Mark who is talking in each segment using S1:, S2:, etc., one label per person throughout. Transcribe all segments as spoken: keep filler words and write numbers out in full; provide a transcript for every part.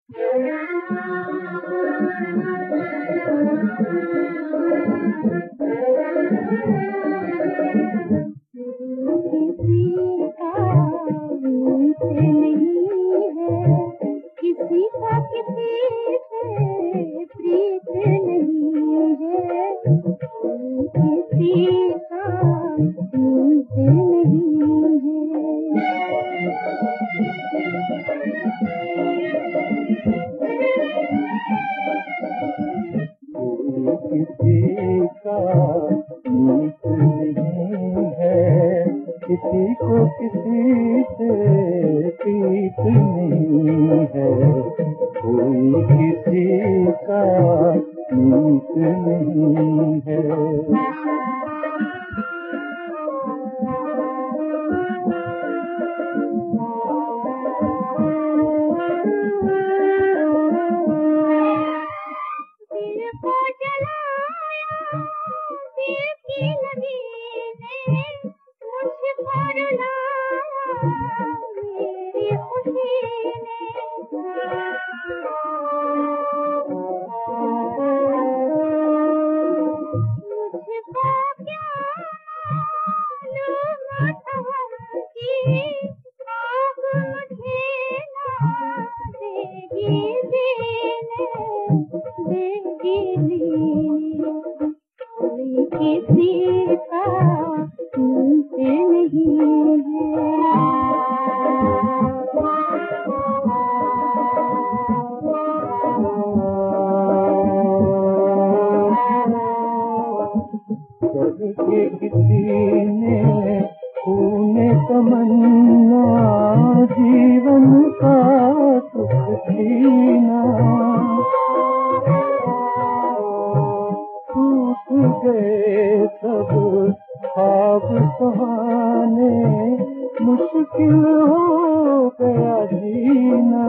S1: किसी का मीत नहीं है, किसी को किसी से प्रीत नहीं है, कोई किसी का मीत नहीं है। किसी का तुमसे नहीं है। करके किसी ने तूने तमन्ना जीवन का सुख छीना, गए सब ख्वाब सुहाने, मुश्किल हो गया जीना,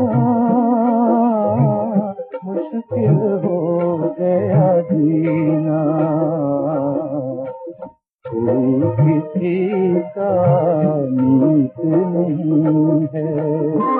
S1: मुश्किल हो गया जीना, कोई किसी का मीत नहीं है।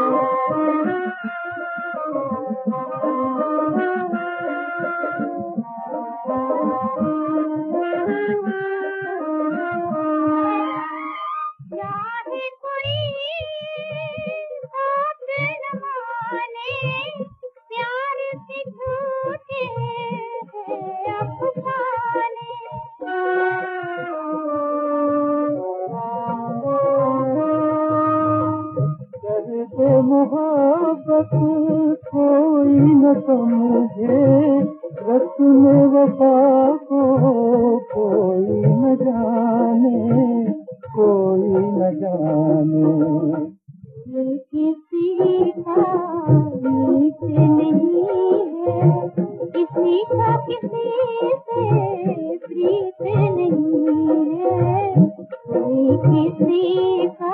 S1: मोहब्बत कोई न समझे, रस्म वफा को कोई न जाने, कोई न जाने। ये किसी का मीत नहीं है, किसी का किसी से प्रीत नहीं है, कोई किसी का